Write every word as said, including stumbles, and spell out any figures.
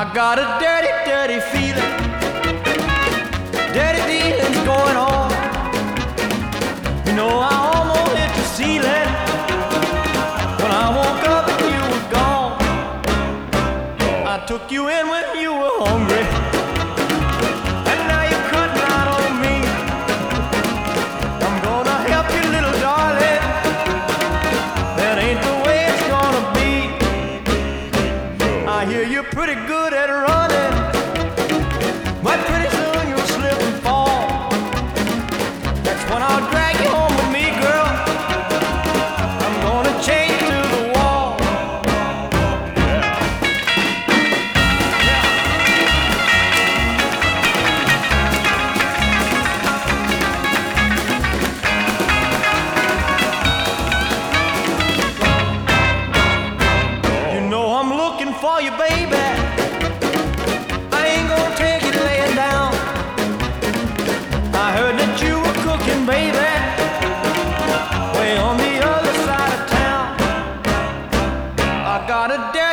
I got a dirty, dirty feeling. Dirty dealing's going on. You know I almost hit the ceiling when I woke up and you were gone. I took you in when you were hungry, and now you're cutting out on me. I'm gonna help you, little darling. That ain't the way it's gonna be. I hear you're pretty good at running, but pretty soon you'll slip and fall. That's when I'll drag you home with me, girl. I'm gonna chain you to the wall. You know I'm looking for you, baby. I ain't gonna take it laying down. I heard that you were cooking, baby, way on the other side of town. I got a dare